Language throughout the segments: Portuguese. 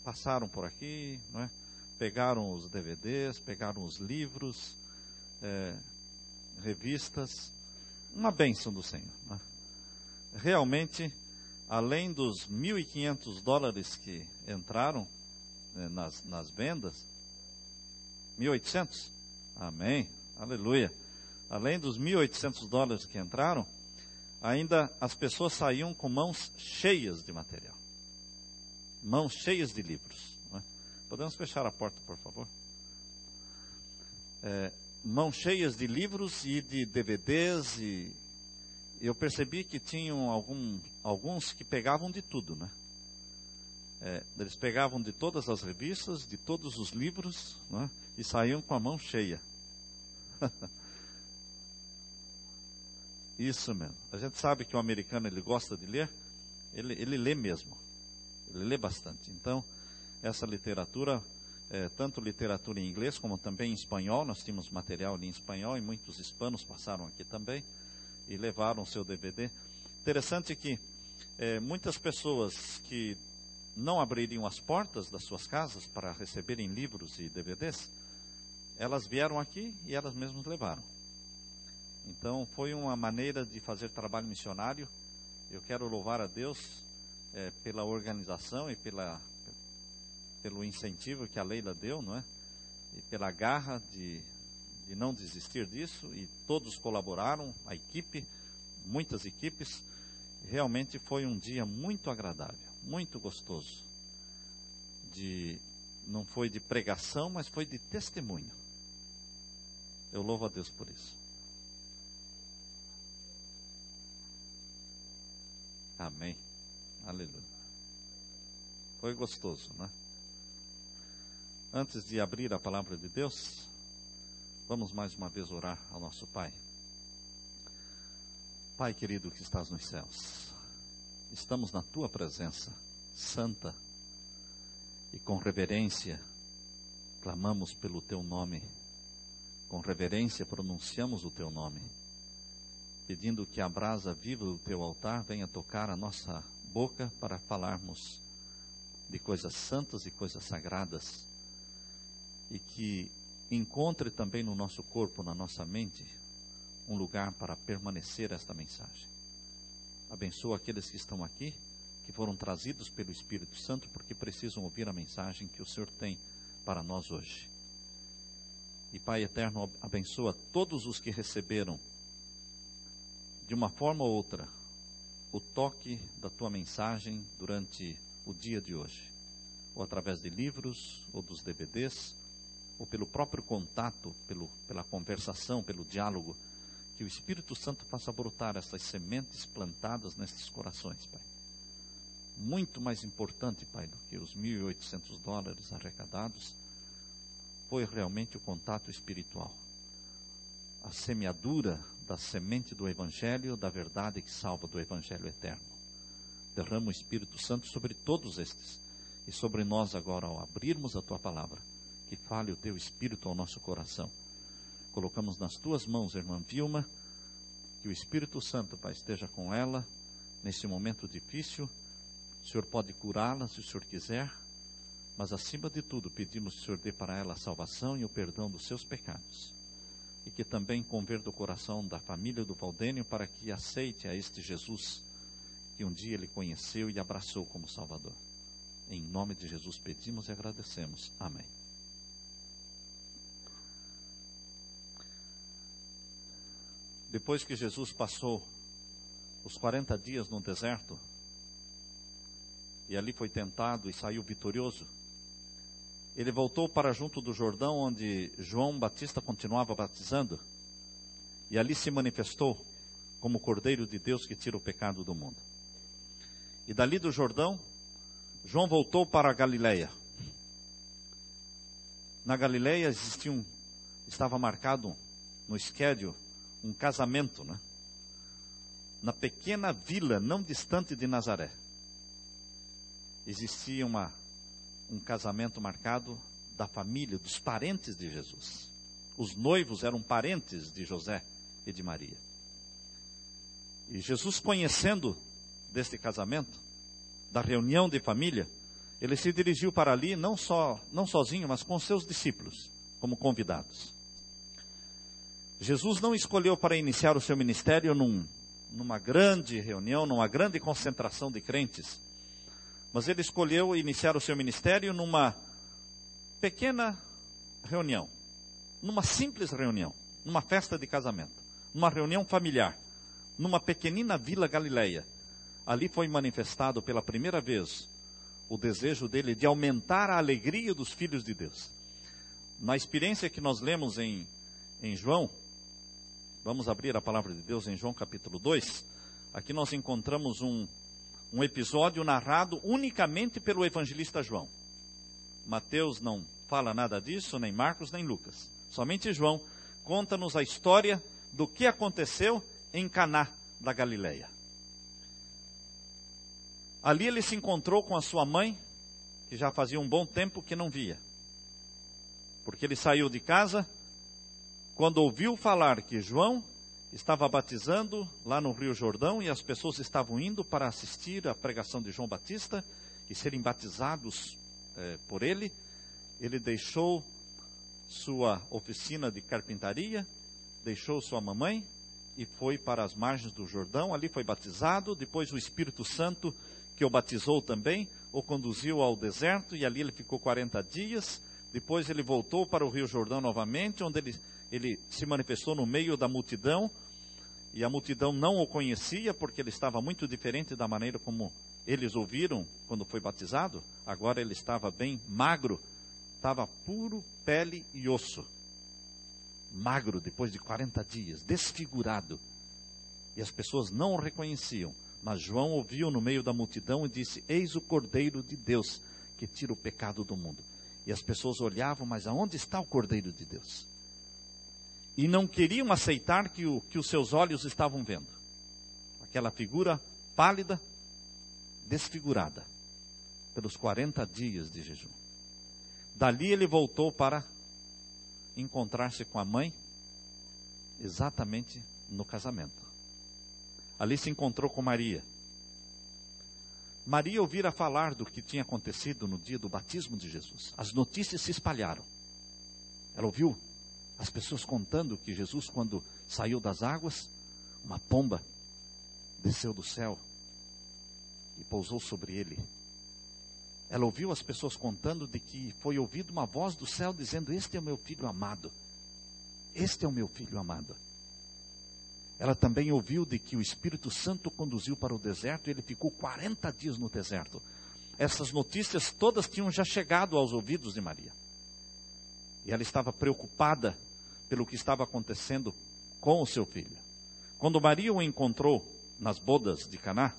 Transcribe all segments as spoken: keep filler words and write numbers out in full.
passaram por aqui, não é? Pegaram os D V Ds, pegaram os livros, é, revistas, uma bênção do Senhor, não é? Realmente, além dos mil e quinhentos dólares que entraram, né, nas, nas vendas, mil e oitocentos? Amém, aleluia. Além dos mil e oitocentos dólares que entraram, ainda as pessoas saíam com mãos cheias de material. Mãos cheias de livros. Não é? Podemos fechar a porta, por favor? É, mãos cheias de livros e de D V Ds. E eu percebi que tinham algum, alguns que pegavam de tudo, né? É, eles pegavam de todas as revistas, de todos os livros, né? E saíam com a mão cheia. Isso mesmo. A gente sabe que o americano, ele gosta de ler, ele, ele lê mesmo. Ele lê bastante. Então, essa literatura, é, tanto literatura em inglês como também em espanhol, nós tínhamos material ali em espanhol e muitos hispanos passaram aqui também e levaram o seu D V D. Interessante que é, muitas pessoas que não abririam as portas das suas casas para receberem livros e D V Ds, elas vieram aqui e elas mesmas levaram. Então, foi uma maneira de fazer trabalho missionário. Eu quero louvar a Deus É, pela organização e pela, pelo incentivo que a Leila deu, não é? E pela garra de, de não desistir disso, e todos colaboraram, a equipe, muitas equipes. Realmente foi um dia muito agradável, muito gostoso. De, não foi de pregação, mas foi de testemunho. Eu louvo a Deus por isso. Amém. Aleluia. Foi gostoso, né? Antes de abrir a palavra de Deus, vamos mais uma vez orar ao nosso Pai. Pai querido que estás nos céus, estamos na Tua presença santa e com reverência clamamos pelo Teu nome, com reverência pronunciamos o Teu nome, pedindo que a brasa viva do Teu altar venha tocar a nossa boca para falarmos de coisas santas e coisas sagradas, e que encontre também no nosso corpo, na nossa mente, um lugar para permanecer esta mensagem. Abençoa aqueles que estão aqui, que foram trazidos pelo Espírito Santo, porque precisam ouvir a mensagem que o Senhor tem para nós hoje. E Pai eterno, abençoa todos os que receberam, de uma forma ou outra, o toque da Tua mensagem durante o dia de hoje, ou através de livros, ou dos D V Ds, ou pelo próprio contato, pelo, pela conversação, pelo diálogo, que o Espírito Santo faça brotar essas sementes plantadas nesses corações, Pai. Muito mais importante, Pai, do que os mil e oitocentos dólares arrecadados, foi realmente o contato espiritual, a semeadura da semente do Evangelho, da verdade que salva, do Evangelho eterno. Derrama o Espírito Santo sobre todos estes, e sobre nós agora, ao abrirmos a Tua palavra, que fale o Teu Espírito ao nosso coração. Colocamos nas Tuas mãos, irmã Vilma, que o Espírito Santo, Pai, esteja com ela, nesse momento difícil. O Senhor pode curá-la, se o Senhor quiser, mas acima de tudo, pedimos que o Senhor dê para ela a salvação e o perdão dos seus pecados. E que também converta o coração da família do Valdênio para que aceite a este Jesus que um dia ele conheceu e abraçou como Salvador. Em nome de Jesus pedimos e agradecemos. Amém. Depois que Jesus passou os quarenta dias no deserto, e ali foi tentado e saiu vitorioso, ele voltou para junto do Jordão, onde João Batista continuava batizando, e ali se manifestou como o Cordeiro de Deus que tira o pecado do mundo. E dali do Jordão, João voltou para a Galileia. Na Galileia existia um, estava marcado no schedule um casamento, né? Na pequena vila não distante de Nazaré, existia uma um casamento marcado da família, dos parentes de Jesus. Os noivos eram parentes de José e de Maria. E Jesus, conhecendo deste casamento, da reunião de família, ele se dirigiu para ali, não, só, não sozinho, mas com seus discípulos, como convidados. Jesus não escolheu para iniciar o seu ministério num, numa grande reunião, numa grande concentração de crentes, mas ele escolheu iniciar o seu ministério numa pequena reunião, numa simples reunião, numa festa de casamento, numa reunião familiar, numa pequenina vila galileia. Ali foi manifestado pela primeira vez o desejo dele de aumentar a alegria dos filhos de Deus. Na experiência que nós lemos em, em João, vamos abrir a palavra de Deus em João capítulo dois, aqui nós encontramos um, um episódio narrado unicamente pelo evangelista João. Mateus não fala nada disso, nem Marcos, nem Lucas. Somente João conta-nos a história do que aconteceu em Caná da Galileia. Ali ele se encontrou com a sua mãe, que já fazia um bom tempo que não via. Porque ele saiu de casa, quando ouviu falar que João estava batizando lá no Rio Jordão, e as pessoas estavam indo para assistir à pregação de João Batista, e serem batizados eh, por ele, ele deixou sua oficina de carpintaria, deixou sua mamãe, e foi para as margens do Jordão. Ali foi batizado. Depois o Espírito Santo, que o batizou também, o conduziu ao deserto, e ali ele ficou quarenta dias. Depois ele voltou para o Rio Jordão novamente, onde ele, ele se manifestou no meio da multidão, e a multidão não o conhecia, porque ele estava muito diferente da maneira como eles o viram quando foi batizado. Agora ele estava bem magro, estava puro pele e osso. Magro, depois de quarenta dias, desfigurado. E as pessoas não o reconheciam. Mas João ouviu no meio da multidão e disse: eis o Cordeiro de Deus, que tira o pecado do mundo. E as pessoas olhavam, mas aonde está o Cordeiro de Deus? E não queriam aceitar que, o, que os seus olhos estavam vendo. Aquela figura pálida, desfigurada, pelos quarenta dias de jejum. Dali ele voltou para encontrar-se com a mãe, exatamente no casamento. Ali se encontrou com Maria. Maria ouvira falar do que tinha acontecido no dia do batismo de Jesus. As notícias se espalharam. Ela ouviu as pessoas contando que Jesus, quando saiu das águas, uma pomba desceu do céu e pousou sobre ele. Ela ouviu as pessoas contando de que foi ouvida uma voz do céu dizendo: este é o meu filho amado. Este é o meu filho amado. Ela também ouviu de que o Espírito Santo conduziu para o deserto, e ele ficou quarenta dias no deserto. Essas notícias todas tinham já chegado aos ouvidos de Maria. E ela estava preocupada pelo que estava acontecendo com o seu filho. Quando Maria o encontrou nas bodas de Caná,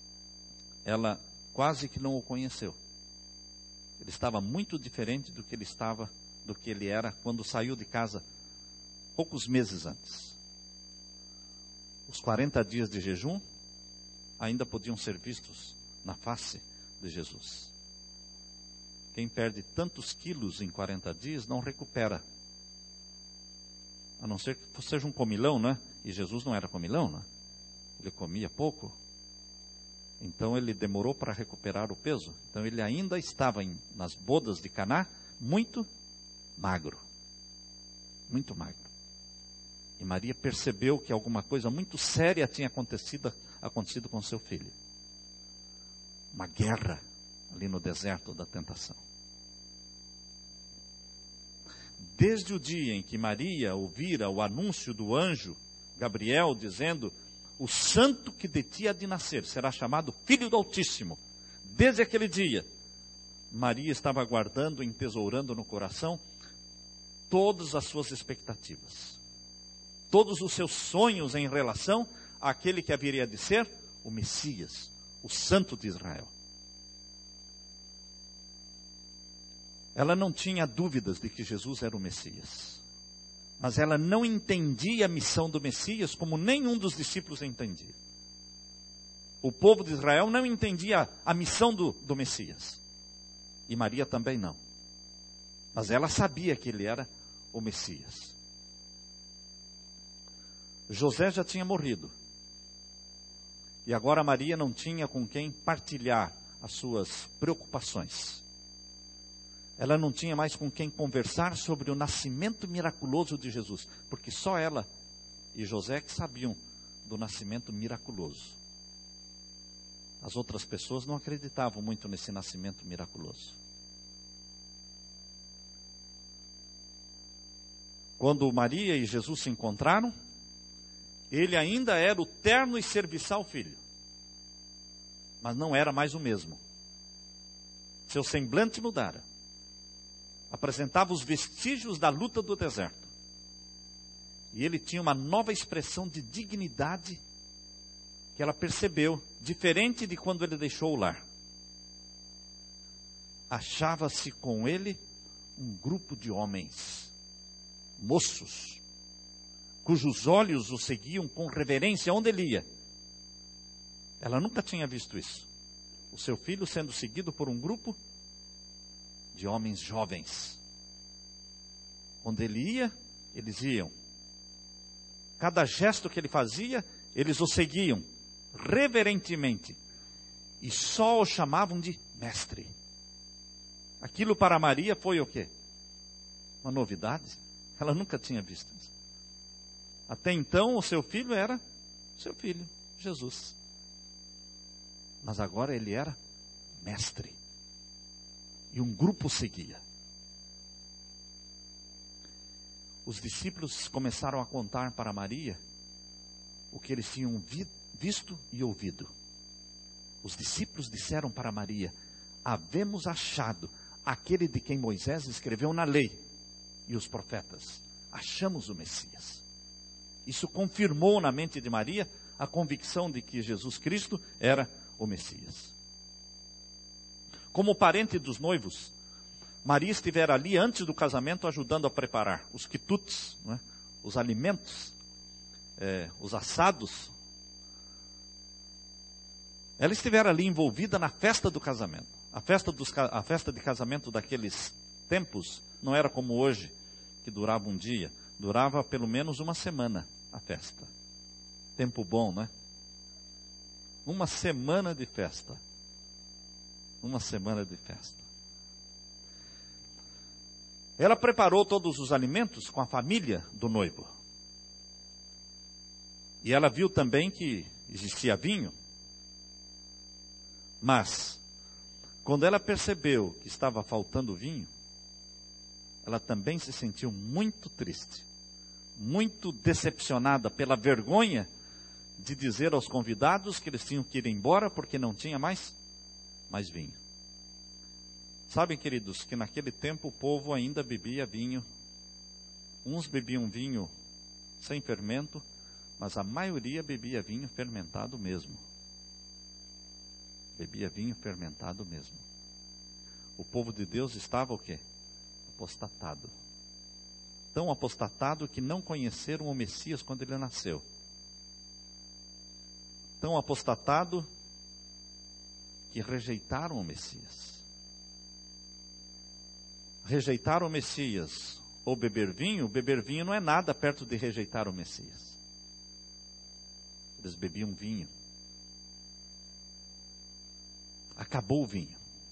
ela quase que não o conheceu. Ele estava muito diferente do que ele estava, do que ele era quando saiu de casa poucos meses antes. Os quarenta dias de jejum ainda podiam ser vistos na face de Jesus. Quem perde tantos quilos em quarenta dias não recupera. A não ser que seja um comilão, né? E Jesus não era comilão, né? Ele comia pouco. Então ele demorou para recuperar o peso. Então ele ainda estava em, nas bodas de Caná, muito magro. Muito magro. E Maria percebeu que alguma coisa muito séria tinha acontecido, acontecido com seu filho. Uma guerra ali no deserto da tentação. Desde o dia em que Maria ouvira o anúncio do anjo Gabriel dizendo: o santo que de ti há de nascer será chamado Filho do Altíssimo. Desde aquele dia, Maria estava guardando, entesourando no coração todas as suas expectativas. Todos os seus sonhos em relação àquele que haveria de ser o Messias, o Santo de Israel. Ela não tinha dúvidas de que Jesus era o Messias. Mas ela não entendia a missão do Messias como nenhum dos discípulos entendia. O povo de Israel não entendia a missão do, do Messias. E Maria também não. Mas ela sabia que ele era o Messias. José já tinha morrido. E agora Maria não tinha com quem partilhar as suas preocupações. Ela não tinha mais com quem conversar sobre o nascimento miraculoso de Jesus, porque só ela e José que sabiam do nascimento miraculoso. As outras pessoas não acreditavam muito nesse nascimento miraculoso. Quando Maria e Jesus se encontraram, ele ainda era o terno e serviçal filho, mas não era mais o mesmo. Seu semblante mudara. Apresentava os vestígios da luta do deserto. E ele tinha uma nova expressão de dignidade que ela percebeu, diferente de quando ele deixou o lar. Achava-se com ele um grupo de homens, moços, cujos olhos o seguiam com reverência onde ele ia. Ela nunca tinha visto isso. O seu filho sendo seguido por um grupo de homens jovens. Onde ele ia, eles iam. Cada gesto que ele fazia, eles o seguiam reverentemente. E só o chamavam de mestre. Aquilo para Maria foi o quê? Uma novidade. Ela nunca tinha visto isso. Até então, o seu filho era seu filho, Jesus. Mas agora ele era mestre. E um grupo seguia. Os discípulos começaram a contar para Maria o que eles tinham vi, visto e ouvido. Os discípulos disseram para Maria: havemos achado aquele de quem Moisés escreveu na lei e os profetas. Achamos o Messias. Isso confirmou na mente de Maria a convicção de que Jesus Cristo era o Messias. Como parente dos noivos, Maria estivera ali antes do casamento ajudando a preparar os quitutes, não é? Os alimentos, é, os assados. Ela estivera ali envolvida na festa do casamento. A festa, dos, a festa de casamento daqueles tempos não era como hoje, que durava um dia. Durava pelo menos uma semana a festa. Tempo bom, né? Uma semana de festa. Uma semana de festa. Ela preparou todos os alimentos com a família do noivo. E ela viu também que existia vinho. Mas, quando ela percebeu que estava faltando vinho, ela também se sentiu muito triste, muito decepcionada pela vergonha de dizer aos convidados que eles tinham que ir embora porque não tinha mais, mais vinho. Sabem, queridos, que naquele tempo o povo ainda bebia vinho. Uns bebiam vinho sem fermento, mas a maioria bebia vinho fermentado mesmo. Bebia vinho fermentado mesmo. O povo de Deus estava o quê? Apostatado. Tão apostatado que não conheceram o Messias quando ele nasceu. Tão apostatado que rejeitaram o Messias. Rejeitar o Messias ou beber vinho, beber vinho não é nada perto de rejeitar o Messias. Eles bebiam vinho. Acabou o vinho.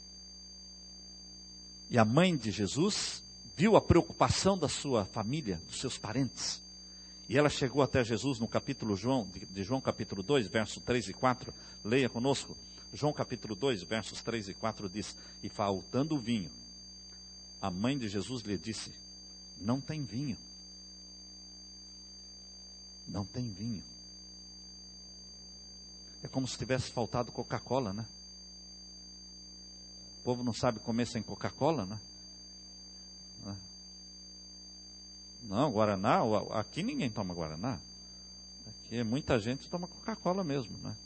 E a mãe de Jesus viu a preocupação da sua família, dos seus parentes. E ela chegou até Jesus no capítulo João, de, de João capítulo dois, versos três e quatro. Leia conosco. João capítulo dois, versos três e quatro diz: e faltando o vinho, a mãe de Jesus lhe disse: não tem vinho. Não tem vinho. É como se tivesse faltado Coca-Cola, né? O povo não sabe comer sem Coca-Cola, né? Não, Guaraná, aqui ninguém toma Guaraná. Aqui muita gente toma Coca-Cola mesmo, né?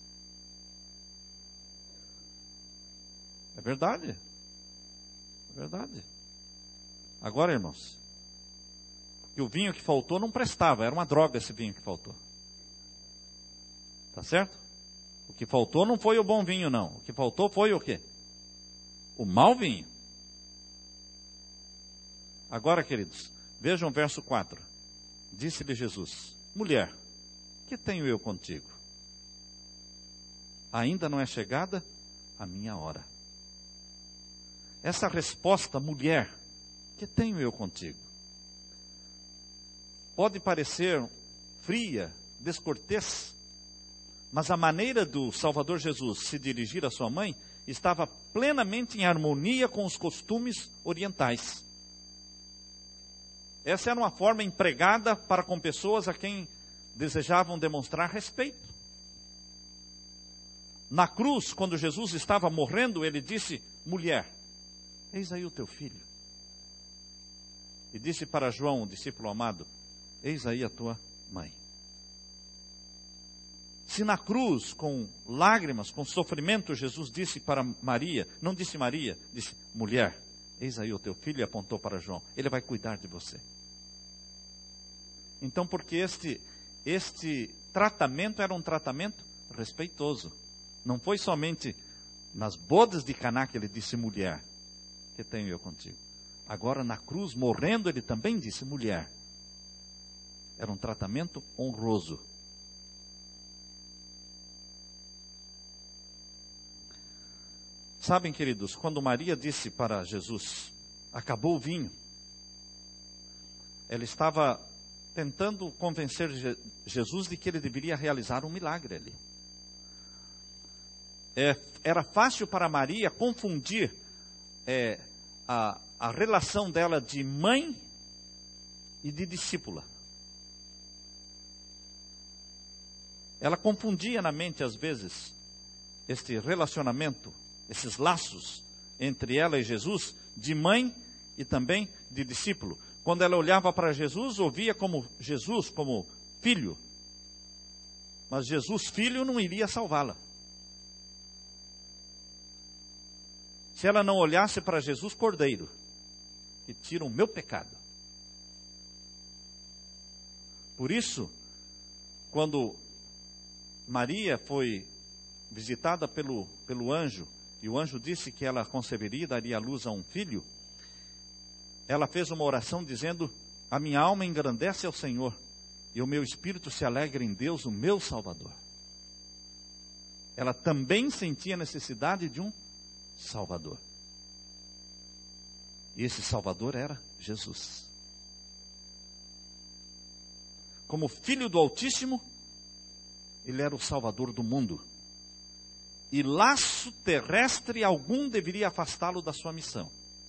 É verdade. É verdade. Agora, irmãos, que o vinho que faltou não prestava, era uma droga esse vinho que faltou. Tá certo? O que faltou não foi o bom vinho, não. O que faltou foi o quê? O mau vinho. Agora, queridos, vejam o verso quatro. Disse-lhe Jesus: mulher, que tenho eu contigo? Ainda não é chegada a minha hora. Essa resposta, mulher, que tenho eu contigo? Pode parecer fria, descortês, mas a maneira do Salvador Jesus se dirigir à sua mãe estava plenamente em harmonia com os costumes orientais. Essa era uma forma empregada para com pessoas a quem desejavam demonstrar respeito. Na cruz, quando Jesus estava morrendo, ele disse: mulher, eis aí o teu filho. E disse para João, o discípulo amado: eis aí a tua mãe. Se na cruz, com lágrimas, com sofrimento, Jesus disse para Maria, não disse Maria, disse: mulher, eis aí o teu filho, e apontou para João, ele vai cuidar de você. Então, porque este, este tratamento era um tratamento respeitoso. Não foi somente nas bodas de Caná que ele disse: mulher, que tenho eu contigo. Agora na cruz, morrendo, ele também disse: mulher. Era um tratamento honroso. Sabem, queridos, quando Maria disse para Jesus: acabou o vinho, ela estava tentando convencer Je- Jesus de que ele deveria realizar um milagre ali. É, era fácil para Maria confundir é, a, a relação dela de mãe e de discípula. Ela confundia na mente, às vezes, este relacionamento, esses laços entre ela e Jesus, de mãe e também de discípulo. Quando ela olhava para Jesus, ouvia como Jesus como filho. Mas Jesus, filho, não iria salvá-la. Se ela não olhasse para Jesus, cordeiro, que tira o meu pecado. Por isso, quando Maria foi visitada pelo, pelo anjo, e o anjo disse que ela conceberia e daria à luz a um filho, ela fez uma oração dizendo: a minha alma engrandece ao Senhor, e o meu espírito se alegra em Deus, o meu Salvador. Ela também sentia necessidade de um Salvador. E esse Salvador era Jesus. Como filho do Altíssimo, ele era o Salvador do mundo. E laço terrestre algum deveria afastá-lo da sua missão.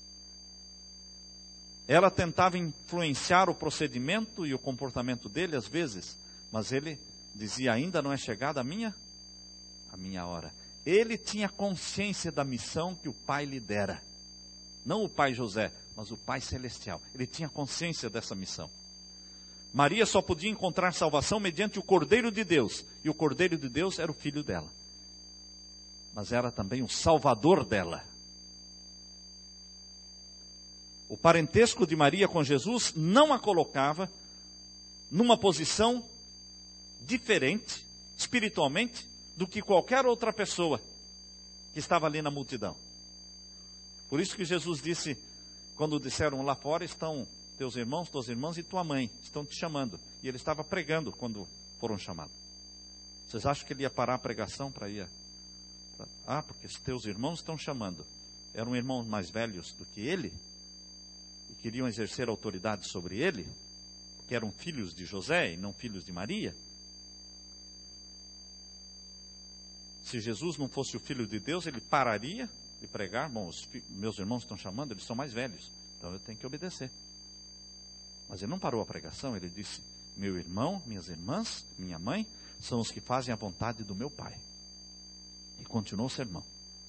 Ela tentava influenciar o procedimento e o comportamento dele às vezes, mas ele dizia: ainda não é chegada a minha, a minha hora. Ele tinha consciência da missão que o Pai lhe dera. Não o Pai José, mas o Pai Celestial. Ele tinha consciência dessa missão. Maria só podia encontrar salvação mediante o Cordeiro de Deus. E o Cordeiro de Deus era o filho dela. Mas era também o Salvador dela. O parentesco de Maria com Jesus não a colocava numa posição diferente, espiritualmente, do que qualquer outra pessoa que estava ali na multidão. Por isso que Jesus disse, quando disseram: lá fora estão teus irmãos, tuas irmãs e tua mãe, estão te chamando. E ele estava pregando quando foram chamados. Vocês acham que ele ia parar a pregação para ir? Pra... Ah, porque os teus irmãos estão chamando. Eram irmãos mais velhos do que ele, e queriam exercer autoridade sobre ele, porque eram filhos de José e não filhos de Maria. Se Jesus não fosse o Filho de Deus, ele pararia de pregar. Bom, os fi... meus irmãos estão chamando, eles são mais velhos, então eu tenho que obedecer. Mas ele não parou a pregação, ele disse: meu irmão, minhas irmãs, minha mãe, são os que fazem a vontade do meu Pai. E continuou o sermão.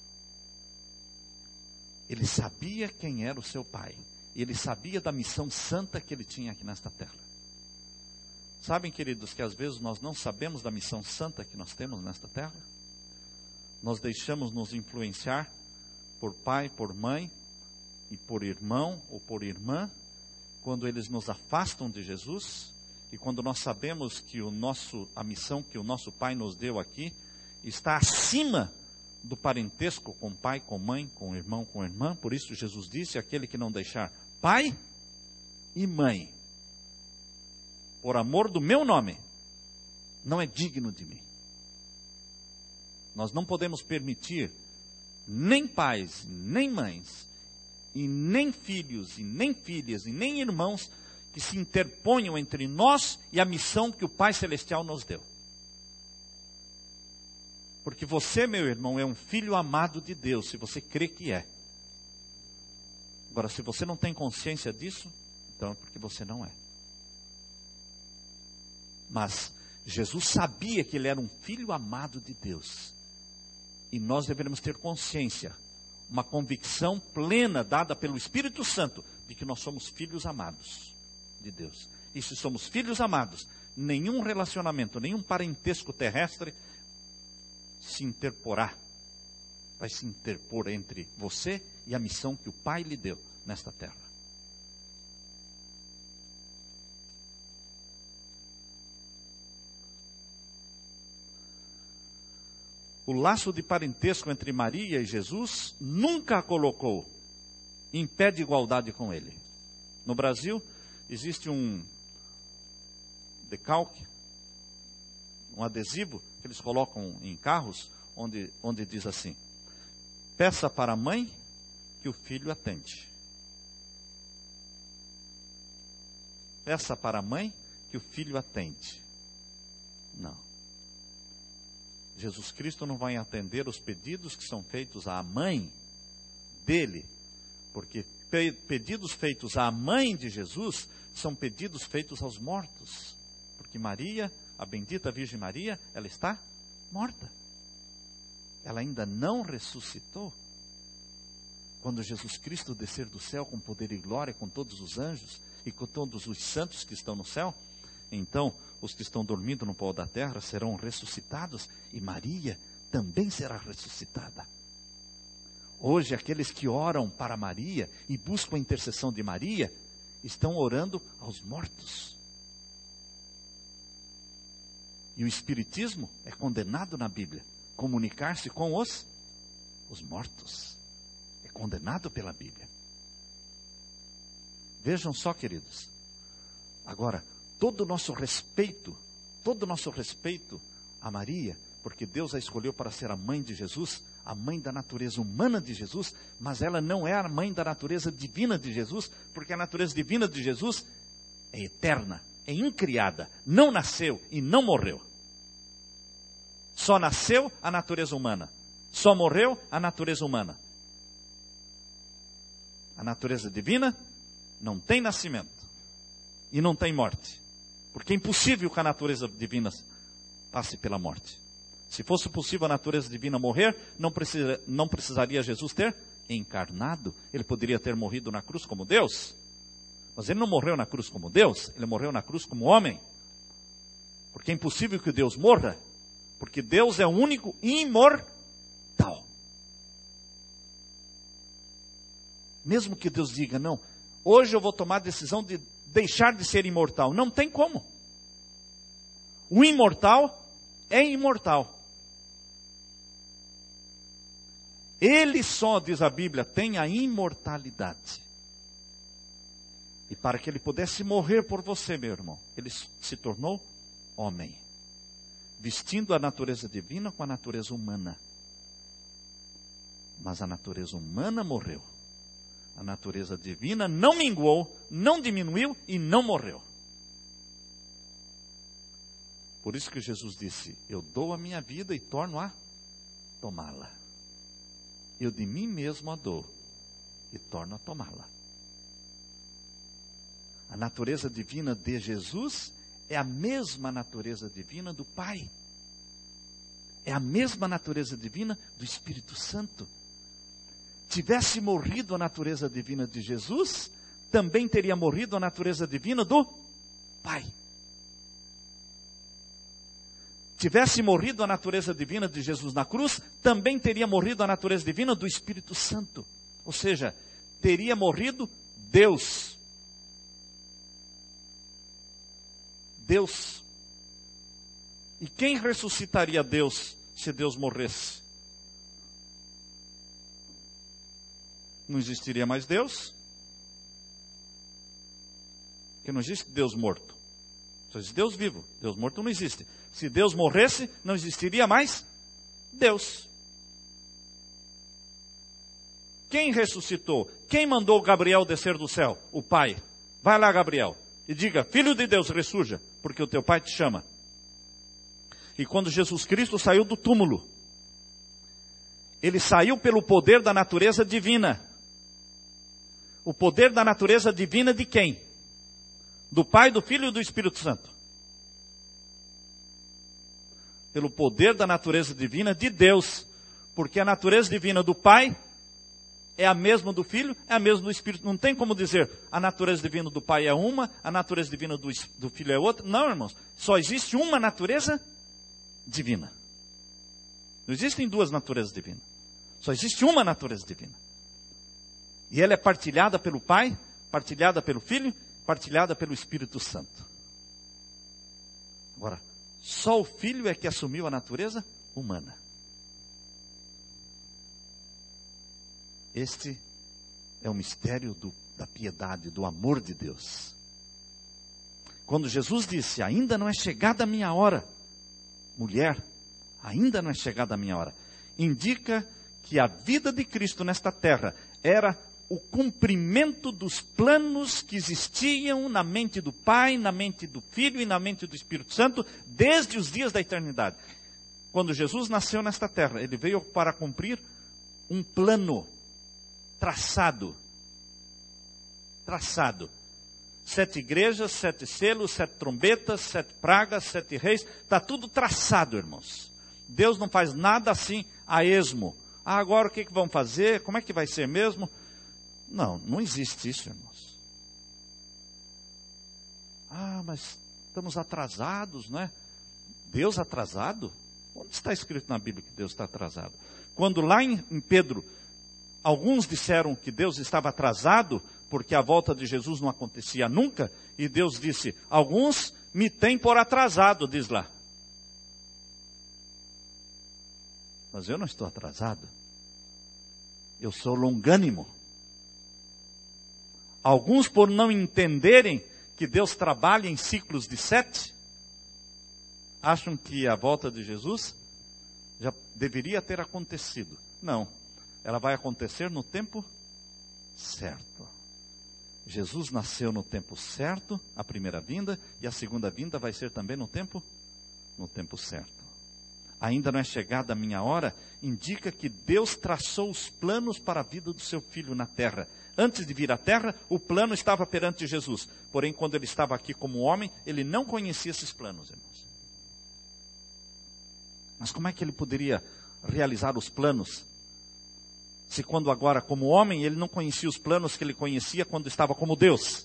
Ele sabia quem era o seu Pai. E ele sabia da missão santa que ele tinha aqui nesta terra. Sabem, queridos, que às vezes nós não sabemos da missão santa que nós temos nesta terra? Nós deixamos nos influenciar por pai, por mãe, e por irmão ou por irmã, quando eles nos afastam de Jesus, e quando nós sabemos que o nosso, a missão que o nosso Pai nos deu aqui, está acima do parentesco com pai, com mãe, com irmão, com irmã. Por isso Jesus disse: aquele que não deixar pai e mãe, por amor do meu nome, não é digno de mim. Nós não podemos permitir nem pais, nem mães, e nem filhos, e nem filhas, e nem irmãos que se interponham entre nós e a missão que o Pai Celestial nos deu. Porque você, meu irmão, é um filho amado de Deus, se você crê que é. Agora, se você não tem consciência disso, então é porque você não é. Mas Jesus sabia que ele era um filho amado de Deus. E nós deveríamos ter consciência, uma convicção plena dada pelo Espírito Santo, de que nós somos filhos amados de Deus. E se somos filhos amados, nenhum relacionamento, nenhum parentesco terrestre se interporá, vai se interpor entre você e a missão que o Pai lhe deu nesta terra. O laço de parentesco entre Maria e Jesus nunca a colocou em pé de igualdade com ele. No Brasil, existe um decalque, um adesivo que eles colocam em carros, onde, onde diz assim: peça para a mãe que o filho atende. Peça para a mãe que o filho atende. Não. Jesus Cristo não vai atender os pedidos que são feitos à mãe dele, porque pe- pedidos feitos à mãe de Jesus são pedidos feitos aos mortos, porque Maria, a bendita Virgem Maria, ela está morta. Ela ainda não ressuscitou. Quando Jesus Cristo descer do céu com poder e glória, com todos os anjos e com todos os santos que estão no céu, então os que estão dormindo no pó da terra serão ressuscitados e Maria também será ressuscitada. Hoje, aqueles que oram para Maria e buscam a intercessão de Maria, estão orando aos mortos. E o Espiritismo é condenado na Bíblia. Comunicar-se com os, os mortos. É condenado pela Bíblia. Vejam só, queridos. Agora, todo o nosso respeito, todo o nosso respeito a Maria, porque Deus a escolheu para ser a mãe de Jesus, a mãe da natureza humana de Jesus, mas ela não é a mãe da natureza divina de Jesus, porque a natureza divina de Jesus é eterna, é incriada, não nasceu e não morreu. Só nasceu a natureza humana, só morreu a natureza humana. A natureza divina não tem nascimento e não tem morte. Porque é impossível que a natureza divina passe pela morte. Se fosse possível a natureza divina morrer, não, precisa, não precisaria Jesus ter encarnado. Ele poderia ter morrido na cruz como Deus. Mas ele não morreu na cruz como Deus, ele morreu na cruz como homem. Porque é impossível que Deus morra. Porque Deus é o único imortal. Mesmo que Deus diga, não, hoje eu vou tomar a decisão de deixar de ser imortal. Não tem como. O imortal é imortal. Ele só, diz a Bíblia, tem a imortalidade. E para que ele pudesse morrer por você, meu irmão, ele se tornou homem, vestindo a natureza divina com a natureza humana. Mas a natureza humana morreu. A natureza divina não minguou, não diminuiu e não morreu. Por isso que Jesus disse, eu dou a minha vida e torno a tomá-la. Eu de mim mesmo a dou e torno a tomá-la. A natureza divina de Jesus é a mesma natureza divina do Pai. É a mesma natureza divina do Espírito Santo. Tivesse morrido a natureza divina de Jesus, também teria morrido a natureza divina do Pai. Tivesse morrido a natureza divina de Jesus na cruz, também teria morrido a natureza divina do Espírito Santo. Ou seja, teria morrido Deus. Deus. E quem ressuscitaria Deus se Deus morresse? Não existiria mais Deus. Porque não existe Deus morto. Só existe Deus vivo. Deus morto não existe. Se Deus morresse, não existiria mais Deus. Quem ressuscitou? Quem mandou Gabriel descer do céu? O Pai. Vai lá, Gabriel, e diga, Filho de Deus, ressurja, porque o teu Pai te chama. E quando Jesus Cristo saiu do túmulo, ele saiu pelo poder da natureza divina. O poder da natureza divina de quem? Do Pai, do Filho e do Espírito Santo. Pelo poder da natureza divina de Deus. Porque a natureza divina do Pai é a mesma do Filho, é a mesma do Espírito. Não tem como dizer, a natureza divina do Pai é uma, a natureza divina do, do Filho é outra. Não, irmãos. Só existe uma natureza divina. Não existem duas naturezas divinas. Só existe uma natureza divina. E ela é partilhada pelo Pai, partilhada pelo Filho, partilhada pelo Espírito Santo. Agora, só o Filho é que assumiu a natureza humana. Este é o mistério do, da piedade, do amor de Deus. Quando Jesus disse, ainda não é chegada a minha hora, mulher, ainda não é chegada a minha hora, indica que a vida de Cristo nesta terra era o cumprimento dos planos que existiam na mente do Pai, na mente do Filho e na mente do Espírito Santo, desde os dias da eternidade. Quando Jesus nasceu nesta terra, ele veio para cumprir um plano traçado. Traçado. Sete igrejas, sete selos, sete trombetas, sete pragas, sete reis. Está tudo traçado, irmãos. Deus não faz nada assim a esmo. Ah, agora o que, que vão fazer? Como é que vai ser mesmo? Não, não existe isso, irmãos. Ah, mas estamos atrasados, não é? Deus atrasado? Onde está escrito na Bíblia que Deus está atrasado? Quando lá em, em Pedro, alguns disseram que Deus estava atrasado, porque a volta de Jesus não acontecia nunca, e Deus disse, alguns me têm por atrasado, diz lá. Mas eu não estou atrasado. Eu sou longânimo. Alguns, por não entenderem que Deus trabalha em ciclos de sete, acham que a volta de Jesus já deveria ter acontecido. Não, ela vai acontecer no tempo certo. Jesus nasceu no tempo certo, a primeira vinda, e a segunda vinda vai ser também no tempo, no tempo certo. Ainda não é chegada a minha hora, indica que Deus traçou os planos para a vida do seu Filho na terra. Antes de vir à terra, o plano estava perante Jesus. Porém, quando ele estava aqui como homem, ele não conhecia esses planos, irmãos. Mas como é que ele poderia realizar os planos? Se quando agora, como homem, ele não conhecia os planos que ele conhecia quando estava como Deus.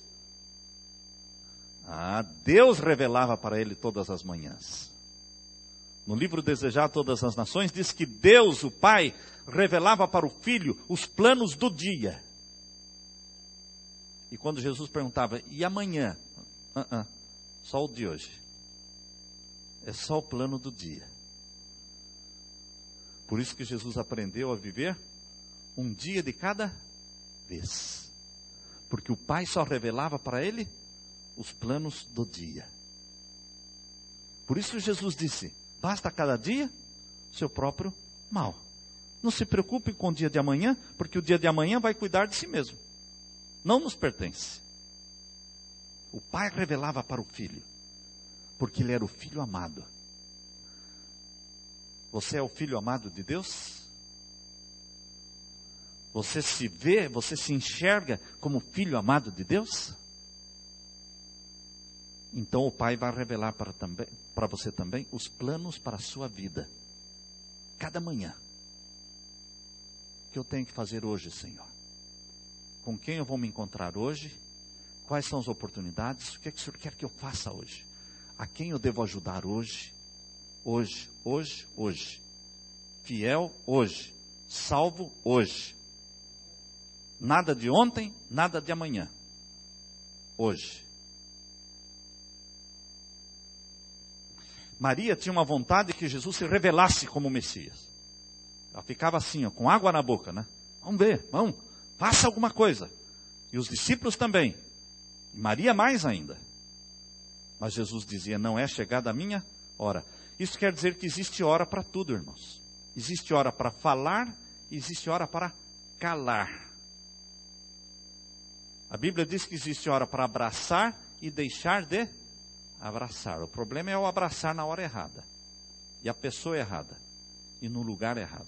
Ah, Deus revelava para ele todas as manhãs. No livro Desejar Todas as Nações, diz que Deus, o Pai, revelava para o Filho os planos do dia. E quando Jesus perguntava, e amanhã? Uh-uh, só o de hoje. É só o plano do dia. Por isso que Jesus aprendeu a viver um dia de cada vez. Porque o Pai só revelava para ele os planos do dia. Por isso Jesus disse, basta cada dia seu próprio mal. Não se preocupe com o dia de amanhã, porque o dia de amanhã vai cuidar de si mesmo. Não nos pertence. O Pai revelava para o Filho, porque ele era o Filho amado. Você é o Filho amado de Deus? Você se vê, você se enxerga como Filho amado de Deus? Então o Pai vai revelar para, também, para você também os planos para a sua vida. Cada manhã. O que eu tenho que fazer hoje, Senhor? Com quem eu vou me encontrar hoje? Quais são as oportunidades? O que é que o Senhor quer que eu faça hoje? A quem eu devo ajudar hoje? Hoje, hoje, hoje. Fiel hoje. Salvo hoje. Nada de ontem, nada de amanhã. Hoje. Maria tinha uma vontade que Jesus se revelasse como Messias. Ela ficava assim, ó, com água na boca, né? Vamos ver, vamos, faça alguma coisa. E os discípulos também. E Maria mais ainda. Mas Jesus dizia, não é chegada a minha hora. Isso quer dizer que existe hora para tudo, irmãos. Existe hora para falar, existe hora para calar. A Bíblia diz que existe hora para abraçar e deixar de abraçar. O problema é o abraçar na hora errada. E a pessoa errada. E no lugar errado.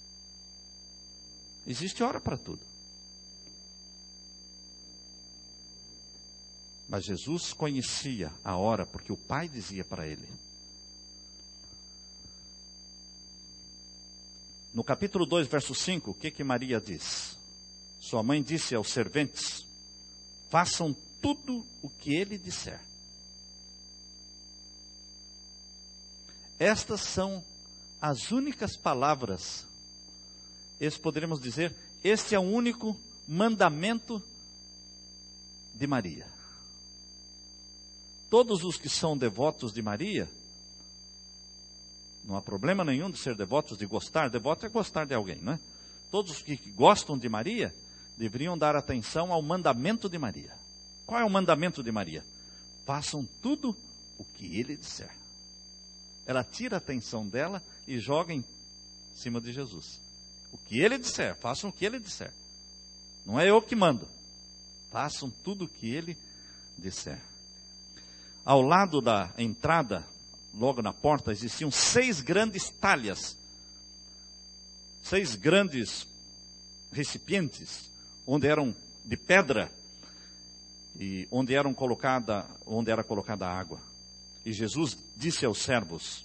Existe hora para tudo. Mas Jesus conhecia a hora, porque o Pai dizia para ele. No capítulo dois, verso cinco, o que que Maria diz? Sua mãe disse aos serventes: façam tudo o que ele disser. Estas são as únicas palavras, esse poderíamos dizer, este é o único mandamento de Maria. Todos os que são devotos de Maria, não há problema nenhum de ser devotos, de gostar. Devoto é gostar de alguém, não é? Todos os que gostam de Maria deveriam dar atenção ao mandamento de Maria. Qual é o mandamento de Maria? Façam tudo o que ele disser. Ela tira a atenção dela e joga em cima de Jesus. O que ele disser, façam o que ele disser. Não é eu que mando. Façam tudo o que ele disser. Ao lado da entrada, logo na porta, existiam seis grandes talhas. Seis grandes recipientes, onde eram de pedra, e onde, eram colocada, onde era colocada água. E Jesus disse aos servos: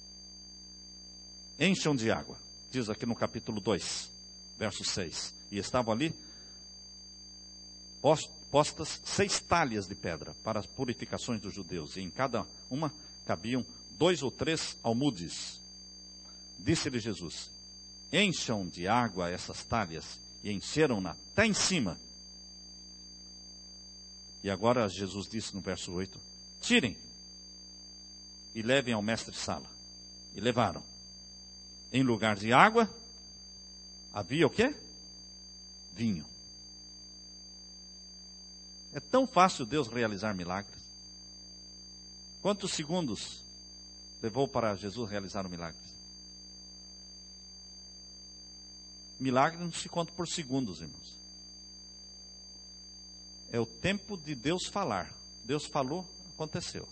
encham de água. Diz aqui no capítulo dois, verso seis. E estavam ali postas seis talhas de pedra para as purificações dos judeus. E em cada uma cabiam dois ou três almudes. Disse-lhe Jesus: encham de água essas talhas. E encheram-na até em cima. E agora Jesus disse no verso oito: tirem e levem ao mestre-sala. E levaram. Em lugar de água, havia o quê? Vinho. É tão fácil Deus realizar milagres. Quantos segundos levou para Jesus realizar o milagre? Milagre não se conta por segundos, irmãos. É o tempo de Deus falar. Deus falou, aconteceu.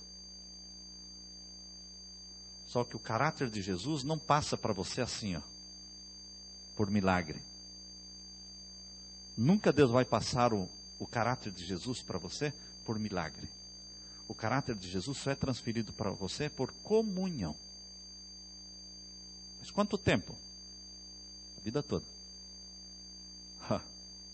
Só que o caráter de Jesus não passa para você assim, ó, por milagre. Nunca Deus vai passar o, o caráter de Jesus para você por milagre. O caráter de Jesus só é transferido para você por comunhão. Mas quanto tempo? A vida toda. Ha.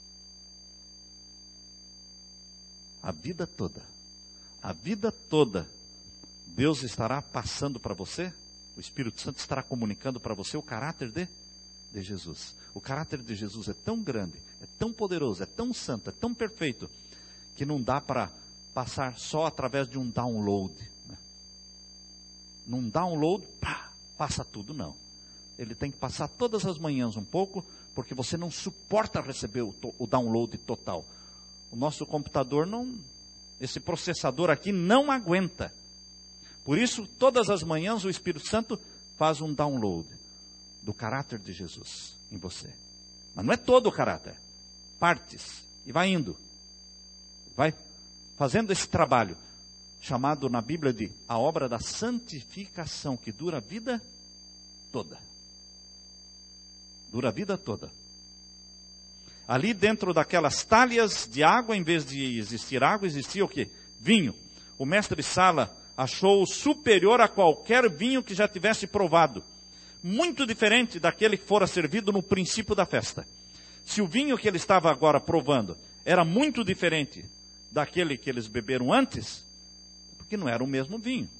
A vida toda. A vida toda. Deus estará passando para você, o Espírito Santo estará comunicando para você o caráter de, de Jesus. O caráter de Jesus é tão grande, é tão poderoso, é tão santo, é tão perfeito, que não dá para passar só através de um download. Né? Num download, pá, passa tudo, não. Ele tem que passar todas as manhãs um pouco, porque você não suporta receber o, o download total. O nosso computador não, esse processador aqui não aguenta. Por isso, todas as manhãs o Espírito Santo faz um download do caráter de Jesus em você. Mas não é todo o caráter. Partes. E vai indo. Vai fazendo esse trabalho, chamado na Bíblia de a obra da santificação, que dura a vida toda. Dura a vida toda. Ali dentro daquelas talhas de água, em vez de existir água, existia o quê? Vinho. O mestre-sala achou-o superior a qualquer vinho que já tivesse provado. Muito diferente daquele que fora servido no princípio da festa. Se o vinho que ele estava agora provando era muito diferente daquele que eles beberam antes, porque não era o mesmo vinho.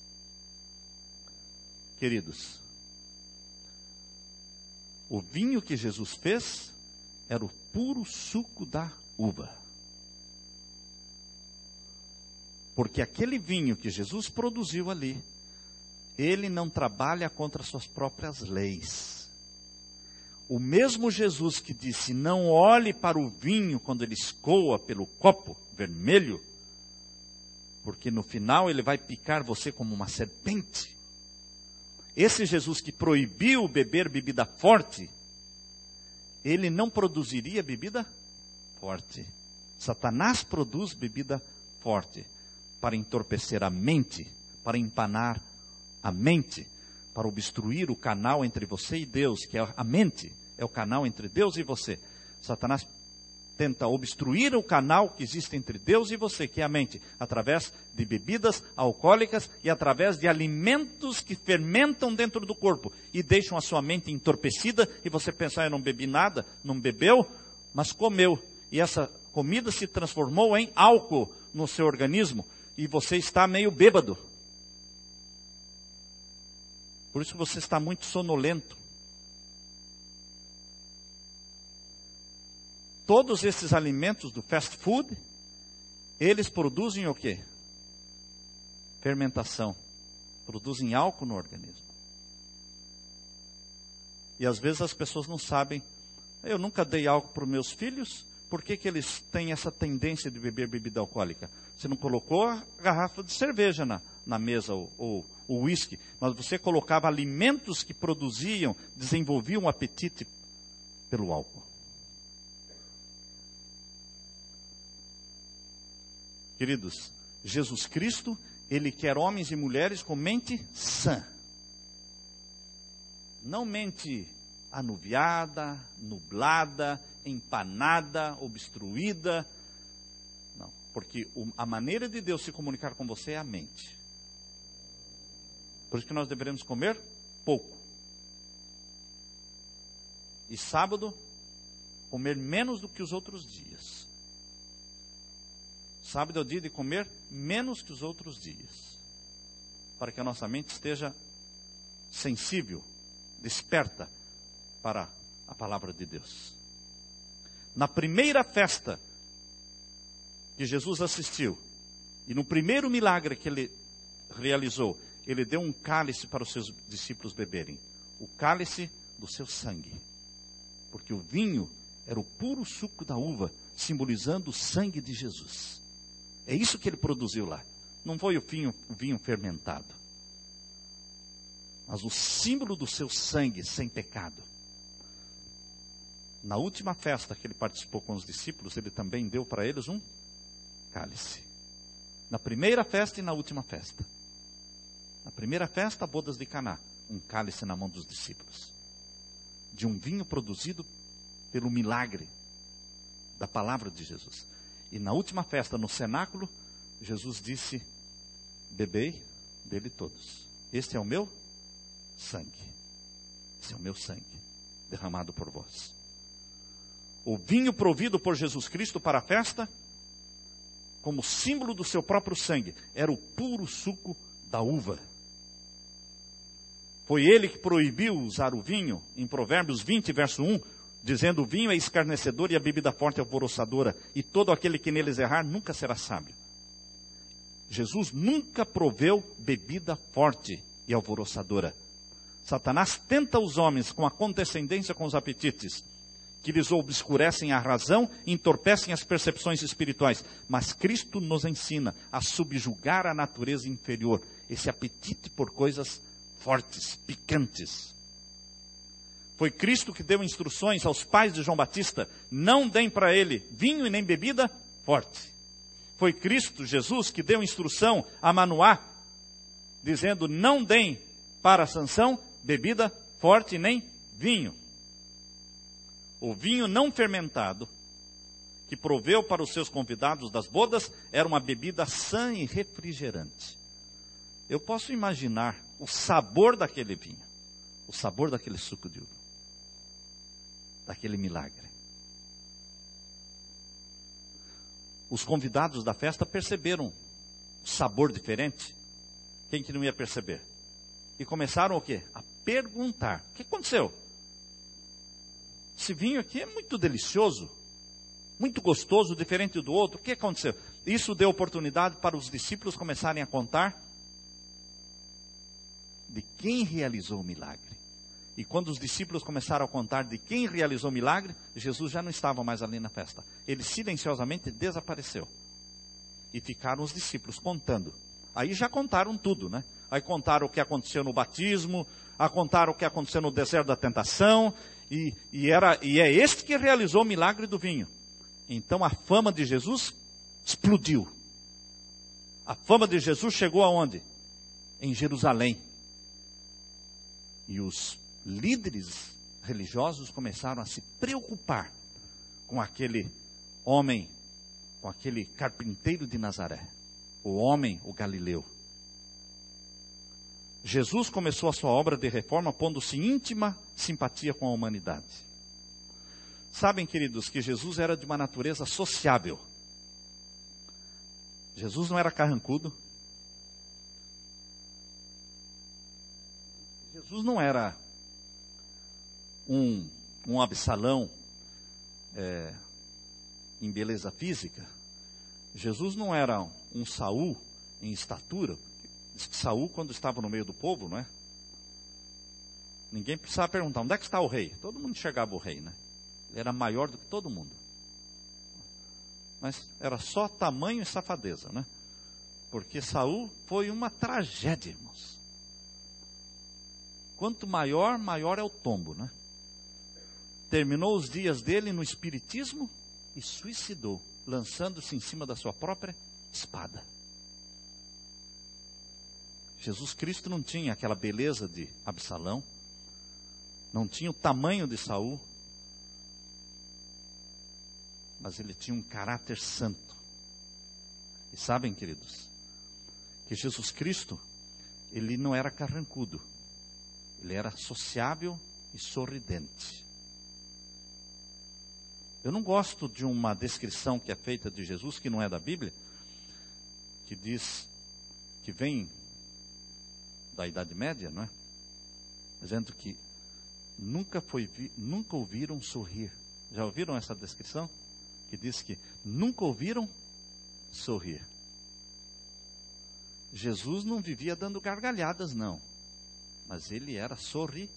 Queridos, o vinho que Jesus fez era o puro suco da uva. Porque aquele vinho que Jesus produziu ali, ele não trabalha contra suas próprias leis. O mesmo Jesus que disse, não olhe para o vinho quando ele escoa pelo copo vermelho, porque no final ele vai picar você como uma serpente. Esse Jesus que proibiu beber bebida forte, ele não produziria bebida forte. Satanás produz bebida forte para entorpecer a mente, para empanar a mente, para obstruir o canal entre você e Deus, que é a mente, é o canal entre Deus e você. Satanás tenta obstruir o canal que existe entre Deus e você, que é a mente, através de bebidas alcoólicas e através de alimentos que fermentam dentro do corpo e deixam a sua mente entorpecida e você pensa, ah, eu não bebi nada, não bebeu, mas comeu. E essa comida se transformou em álcool no seu organismo e você está meio bêbado. Por isso você está muito sonolento. Todos esses alimentos do fast food, eles produzem o quê? Fermentação. Produzem álcool no organismo. E às vezes as pessoas não sabem. Eu nunca dei álcool para os meus filhos. Por que que eles têm essa tendência de beber bebida alcoólica? Você não colocou a garrafa de cerveja na, na mesa, ou o uísque, mas você colocava alimentos que produziam, desenvolviam um apetite pelo álcool. Queridos, Jesus Cristo, Ele quer homens e mulheres com mente sã. Não mente anuviada, nublada, empanada, obstruída. Não, porque a maneira de Deus se comunicar com você é a mente. Por isso que nós deveremos comer pouco. E sábado, comer menos do que os outros dias. Sábado é o dia de comer menos que os outros dias. Para que a nossa mente esteja sensível, desperta para a palavra de Deus. Na primeira festa que Jesus assistiu, e no primeiro milagre que ele realizou, ele deu um cálice para os seus discípulos beberem. O cálice do seu sangue. Porque o vinho era o puro suco da uva, simbolizando o sangue de Jesus. É isso que ele produziu lá. Não foi o vinho, o vinho fermentado. Mas o símbolo do seu sangue sem pecado. Na última festa que ele participou com os discípulos, ele também deu para eles um cálice. Na primeira festa e na última festa. Na primeira festa, bodas de Caná, um cálice na mão dos discípulos. De um vinho produzido pelo milagre da palavra de Jesus. E na última festa, no cenáculo, Jesus disse, bebei dele todos. Este é o meu sangue. Esse é o meu sangue, derramado por vós. O vinho provido por Jesus Cristo para a festa, como símbolo do seu próprio sangue, era o puro suco da uva. Foi ele que proibiu usar o vinho, em Provérbios vinte, verso um, dizendo, o vinho é escarnecedor e a bebida forte é alvoroçadora, e todo aquele que neles errar nunca será sábio. Jesus nunca proveu bebida forte e alvoroçadora. Satanás tenta os homens com a condescendência com os apetites, que lhes obscurecem a razão e entorpecem as percepções espirituais. Mas Cristo nos ensina a subjugar a natureza inferior, esse apetite por coisas fortes, picantes. Foi Cristo que deu instruções aos pais de João Batista, não deem para ele vinho e nem bebida forte. Foi Cristo, Jesus, que deu instrução a Manoá, dizendo, não deem para Sansão bebida forte nem vinho. O vinho não fermentado, que proveu para os seus convidados das bodas, era uma bebida sã e refrigerante. Eu posso imaginar o sabor daquele vinho, o sabor daquele suco de uva, daquele milagre. Os convidados da festa perceberam o sabor diferente. Quem que não ia perceber? E começaram o quê? A perguntar. O que aconteceu? Esse vinho aqui é muito delicioso, muito gostoso, diferente do outro. O que aconteceu? Isso deu oportunidade para os discípulos começarem a contar de quem realizou o milagre. E quando os discípulos começaram a contar de quem realizou o milagre, Jesus já não estava mais ali na festa. Ele silenciosamente desapareceu. E ficaram os discípulos contando. Aí já contaram tudo, né? Aí contaram o que aconteceu no batismo, a contaram o que aconteceu no deserto da tentação, E, e, era, e é este que realizou o milagre do vinho. Então a fama de Jesus explodiu. A fama de Jesus chegou aonde? Em Jerusalém. E os líderes religiosos começaram a se preocupar com aquele homem, com aquele carpinteiro de Nazaré, o homem, o Galileu. Jesus começou a sua obra de reforma pondo-se em íntima simpatia com a humanidade. Sabem, queridos, que Jesus era de uma natureza sociável. Jesus não era carrancudo. Jesus não era um, um Absalão é, em beleza física. Jesus não era um Saul em estatura. Diz que Saul, quando estava no meio do povo, não é? Ninguém precisava perguntar, onde é que está o rei? Todo mundo enxergava o rei, né? Ele era maior do que todo mundo. Mas era só tamanho e safadeza, né? Porque Saul foi uma tragédia, irmãos. Quanto maior, maior é o tombo, né? Terminou os dias dele no espiritismo e suicidou, lançando-se em cima da sua própria espada. Jesus Cristo não tinha aquela beleza de Absalão, não tinha o tamanho de Saul, mas ele tinha um caráter santo. E sabem, queridos, que Jesus Cristo, ele não era carrancudo, ele era sociável e sorridente. Eu não gosto de uma descrição que é feita de Jesus, que não é da Bíblia, que diz que vem da Idade Média, não é? Dizendo que nunca, foi, nunca ouviram sorrir. Já ouviram essa descrição? Que diz que nunca ouviram sorrir. Jesus não vivia dando gargalhadas, não. Mas ele era sorridente.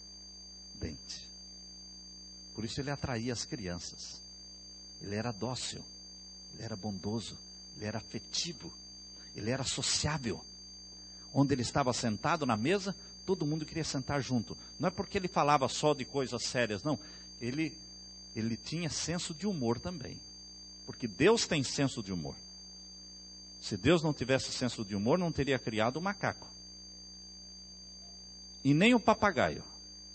Por isso ele atraía as crianças. Ele era dócil, ele era bondoso, ele era afetivo, ele era sociável. Onde ele estava sentado na mesa, todo mundo queria sentar junto. Não é porque ele falava só de coisas sérias, não. Ele, ele tinha senso de humor também. Porque Deus tem senso de humor. Se Deus não tivesse senso de humor, não teria criado o macaco. E nem o papagaio.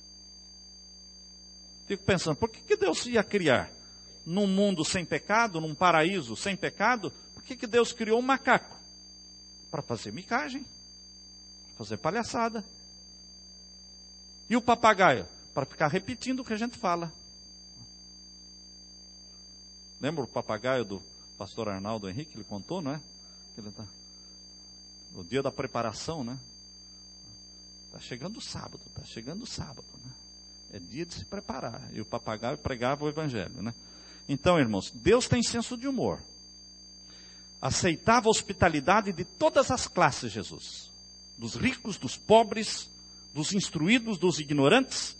Fico pensando, por que, que Deus ia criar? Num mundo sem pecado, num paraíso sem pecado, por que, que Deus criou um macaco? Para fazer micagem, para fazer palhaçada. E o papagaio? Para ficar repetindo o que a gente fala. Lembra o papagaio do pastor Arnaldo Henrique? Ele contou, não é? Ele tá... O dia da preparação, né? Está chegando o sábado, está chegando o sábado, né? É dia de se preparar. E o papagaio pregava o evangelho, né? Então, irmãos, Deus tem senso de humor. Aceitava a hospitalidade de todas as classes, Jesus. Dos ricos, dos pobres, dos instruídos, dos ignorantes.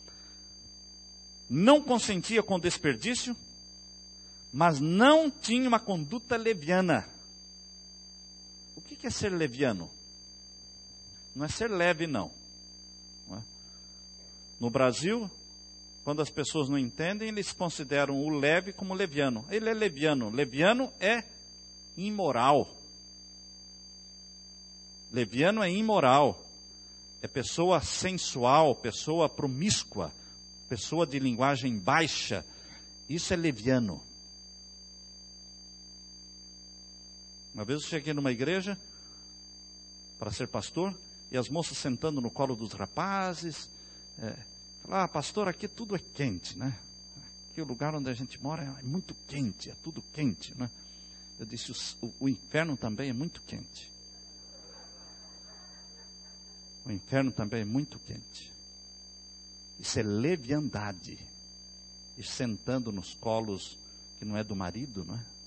Não consentia com desperdício, mas não tinha uma conduta leviana. O que é ser leviano? Não é ser leve, não. Não é? No Brasil, quando as pessoas não entendem, eles consideram o leve como leviano. Ele é leviano. Leviano é imoral. Leviano é imoral. É pessoa sensual, pessoa promíscua, pessoa de linguagem baixa. Isso é leviano. Uma vez eu cheguei numa igreja para ser pastor, e as moças sentando no colo dos rapazes, é, falaram, ah, pastor, aqui tudo é quente, né? Aqui o lugar onde a gente mora é muito quente, é tudo quente, né? Eu disse, o, o inferno também é muito quente. O inferno também é muito quente. Isso é leviandade. E sentando nos colos que não é do marido, não é?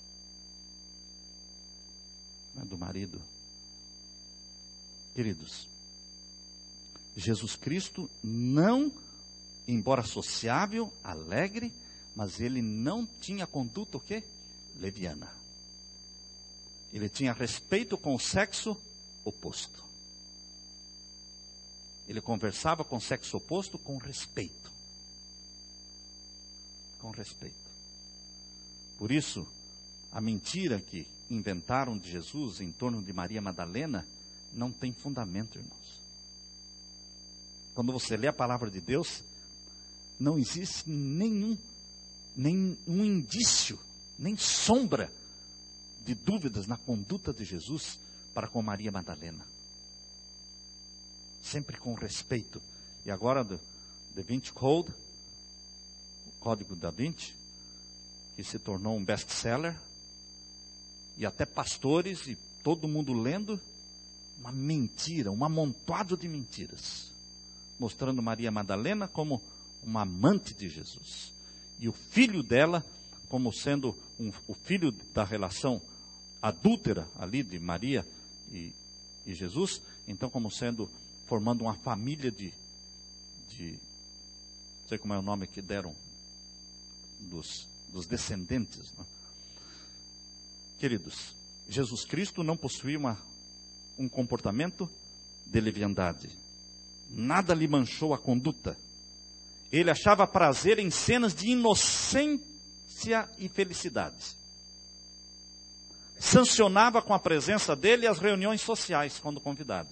Não é do marido. Queridos, Jesus Cristo não, embora sociável, alegre, mas ele não tinha conduta o quê? Leviana. Ele tinha respeito com o sexo oposto. Ele conversava com o sexo oposto com respeito. com respeito. Por isso, a mentira que inventaram de Jesus em torno de Maria Madalena não tem fundamento, irmãos. Quando você lê a palavra de Deus, não existe nenhum, nenhum indício, nem sombra de dúvidas na conduta de Jesus para com Maria Madalena. Sempre com respeito. E agora, do Da Vinci Code, o Código da Vinci, que se tornou um best-seller, e até pastores e todo mundo lendo, uma mentira, um amontoado de mentiras, mostrando Maria Madalena como uma amante de Jesus, e o filho dela como sendo um, o filho da relação adúltera ali de Maria e, e Jesus, então como sendo, formando uma família de, de, não sei como é o nome que deram, dos, dos descendentes, né? Queridos, Jesus Cristo não possuía uma, um comportamento de leviandade. Nada lhe manchou a conduta. Ele achava prazer em cenas de inocência e felicidade. Sancionava com a presença dele as reuniões sociais quando convidado.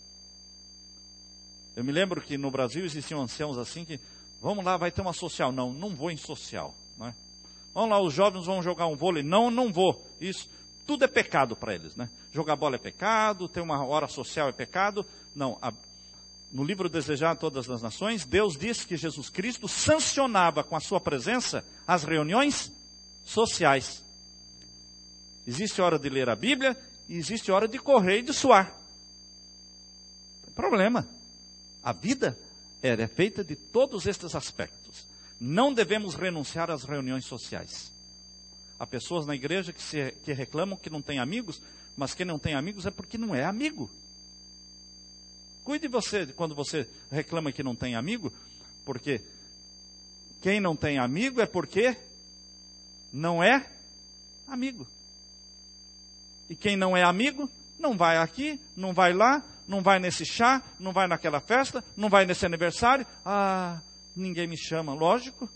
Eu me lembro que no Brasil existiam anciãos assim que, vamos lá, vai ter uma social. Não, não vou em social, não é? Vamos lá, os jovens vão jogar um vôlei. Não, não vou. Isso, tudo é pecado para eles, né? Jogar bola é pecado, ter uma hora social é pecado. Não, a, no livro Desejar Todas as Nações, Deus diz que Jesus Cristo sancionava com a sua presença as reuniões sociais. Existe hora de ler a Bíblia e existe hora de correr e de suar. Não tem problema. A vida é feita de todos estes aspectos. Não devemos renunciar às reuniões sociais. Há pessoas na igreja que, se, que reclamam que não tem amigos, mas quem não tem amigos é porque não é amigo. Cuide você quando você reclama que não tem amigo, porque quem não tem amigo é porque não é amigo. E quem não é amigo, não vai aqui, não vai lá, não vai nesse chá, não vai naquela festa, não vai nesse aniversário. Ah, ninguém me chama, lógico.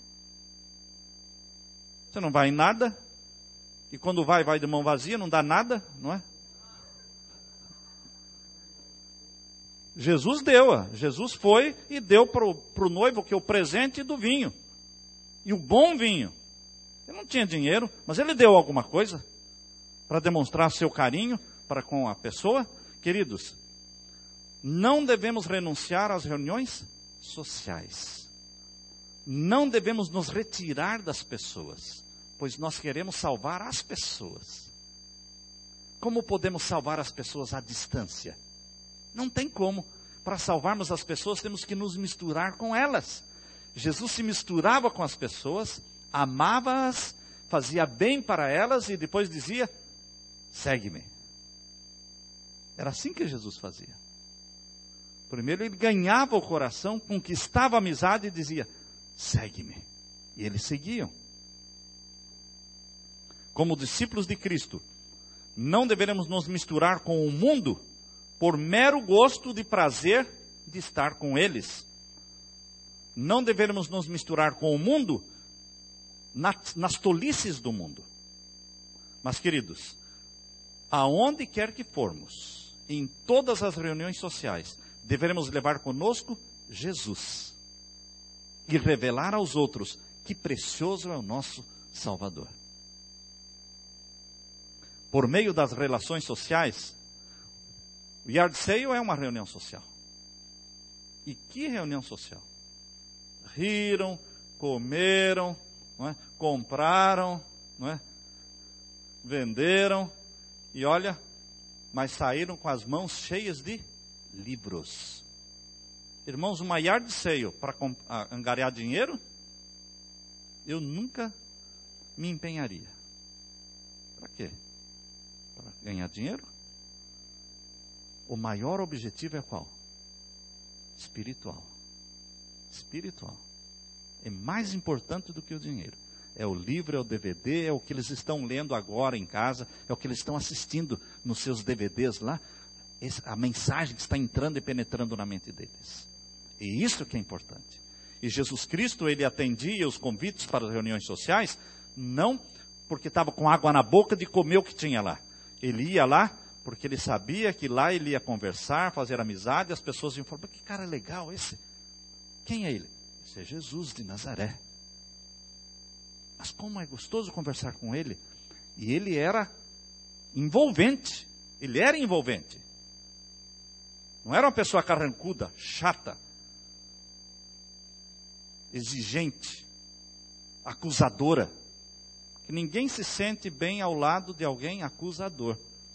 Você não vai em nada. E quando vai, vai de mão vazia, não dá nada, não é? Jesus deu, Jesus foi e deu para o noivo que é o presente do vinho. E o bom vinho. Ele não tinha dinheiro, mas ele deu alguma coisa para demonstrar seu carinho para com a pessoa. Queridos, não devemos renunciar às reuniões sociais. Não devemos nos retirar das pessoas, pois nós queremos salvar as pessoas. Como podemos salvar as pessoas à distância? Não tem como. Para salvarmos as pessoas, temos que nos misturar com elas. Jesus se misturava com as pessoas, amava-as, fazia bem para elas e depois dizia, segue-me. Era assim que Jesus fazia. Primeiro ele ganhava o coração, conquistava a amizade e dizia, segue-me. E eles seguiam. Como discípulos de Cristo, não deveremos nos misturar com o mundo por mero gosto de prazer de estar com eles. Não deveremos nos misturar com o mundo nas, nas tolices do mundo. Mas, queridos, aonde quer que formos, em todas as reuniões sociais, devemos levar conosco Jesus e revelar aos outros que precioso é o nosso Salvador. Por meio das relações sociais, o yard sale é uma reunião social. E que reunião social? Riram, comeram, não é? Compraram, não é? Venderam, e olha, mas saíram com as mãos cheias de livros. Irmãos, uma yard sale para angariar dinheiro, eu nunca me empenharia. Para quê? Para ganhar dinheiro? O maior objetivo é qual? Espiritual. Espiritual. É mais importante do que o dinheiro. É o livro, é o D V D, é o que eles estão lendo agora em casa, é o que eles estão assistindo nos seus D V Ds lá. A mensagem que está entrando e penetrando na mente deles. E isso que é importante. E Jesus Cristo, ele atendia os convites para as reuniões sociais, não porque estava com água na boca de comer o que tinha lá. Ele ia lá porque ele sabia que lá ele ia conversar, fazer amizade, e as pessoas iam falar, que cara legal esse. Quem é ele? Esse é Jesus de Nazaré. Mas como é gostoso conversar com ele. E ele era envolvente. Ele era envolvente. Não era uma pessoa carrancuda, chata, exigente, acusadora. Que ninguém se sente bem ao lado de alguém acusador.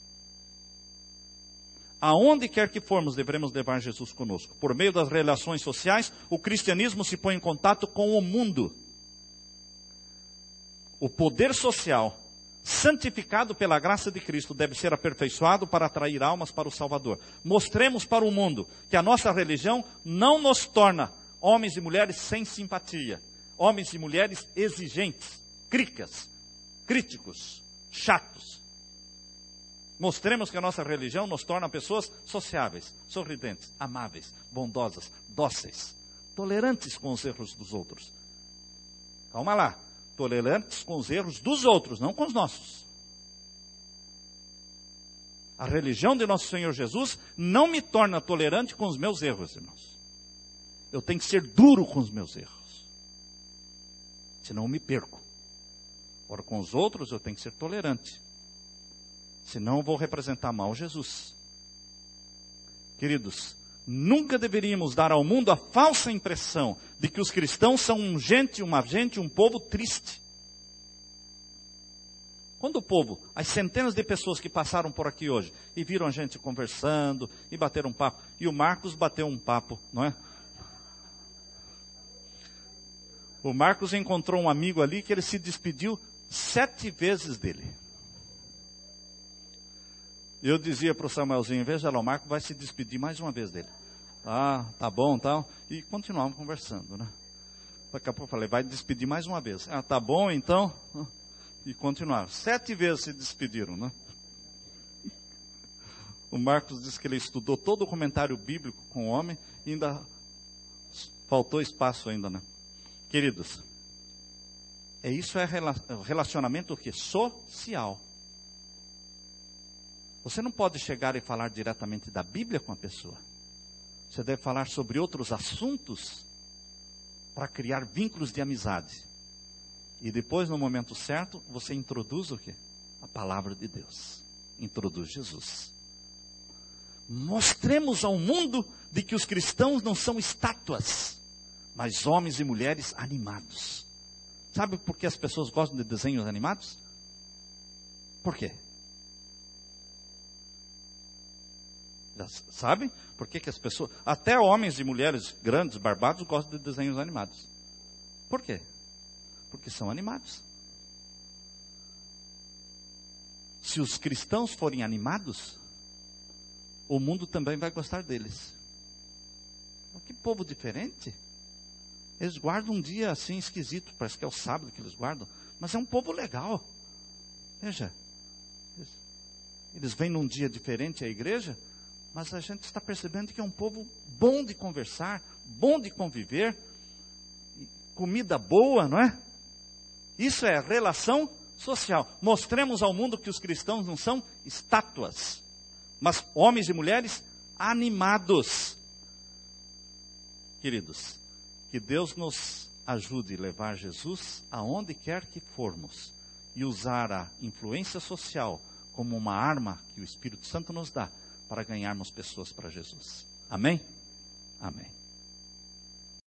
Aonde quer que formos, devemos levar Jesus conosco. Por meio das relações sociais, o cristianismo se põe em contato com o mundo. O poder social, santificado pela graça de Cristo, deve ser aperfeiçoado para atrair almas para o Salvador. Mostremos para o mundo que a nossa religião não nos torna homens e mulheres sem simpatia. Homens e mulheres exigentes, cricas, críticos, chatos. Mostremos que a nossa religião nos torna pessoas sociáveis, sorridentes, amáveis, bondosas, dóceis, tolerantes com os erros dos outros. Calma lá, tolerantes com os erros dos outros, não com os nossos. A religião de nosso Senhor Jesus não me torna tolerante com os meus erros, irmãos. Eu tenho que ser duro com os meus erros, senão eu me perco. Ora, com os outros eu tenho que ser tolerante. Senão eu vou representar mal Jesus. Queridos, nunca deveríamos dar ao mundo a falsa impressão de que os cristãos são um gente, uma gente, um povo triste. Quando o povo, as centenas de pessoas que passaram por aqui hoje, e viram a gente conversando, e bateram um papo, e o Marcos bateu um papo, não é? O Marcos encontrou um amigo ali que ele se despediu sete vezes dele. Eu dizia para o Samuelzinho, veja lá, o Marco vai se despedir mais uma vez dele. Ah, tá bom, tal. E continuávamos conversando, né? Daqui a pouco eu falei, vai despedir mais uma vez. Ah, tá bom, então. E continuaram. Sete vezes se despediram, né? O Marcos disse que ele estudou todo o comentário bíblico com o homem e ainda faltou espaço ainda, né? Queridos, é isso é relacionamento o quê? Social. Você não pode chegar e falar diretamente da Bíblia com a pessoa. Você deve falar sobre outros assuntos para criar vínculos de amizade. E depois, no momento certo, você introduz o quê? A palavra de Deus. Introduz Jesus. Mostremos ao mundo de que os cristãos não são estátuas, mas homens e mulheres animados. Sabe por que as pessoas gostam de desenhos animados? Por quê? Sabe? Por que que as pessoas, até homens e mulheres grandes, barbados, gostam de desenhos animados. Por quê? Porque são animados. Se os cristãos forem animados, o mundo também vai gostar deles. Que povo diferente. Eles guardam um dia assim esquisito, parece que é o sábado que eles guardam, mas é um povo legal. Veja, eles, eles vêm num dia diferente à igreja, mas a gente está percebendo que é um povo bom de conversar, bom de conviver, comida boa, não é? Isso é relação social. Mostremos ao mundo que os cristãos não são estátuas, mas homens e mulheres animados. Queridos, que Deus nos ajude a levar Jesus aonde quer que formos e usar a influência social como uma arma que o Espírito Santo nos dá para ganharmos pessoas para Jesus. Amém? Amém.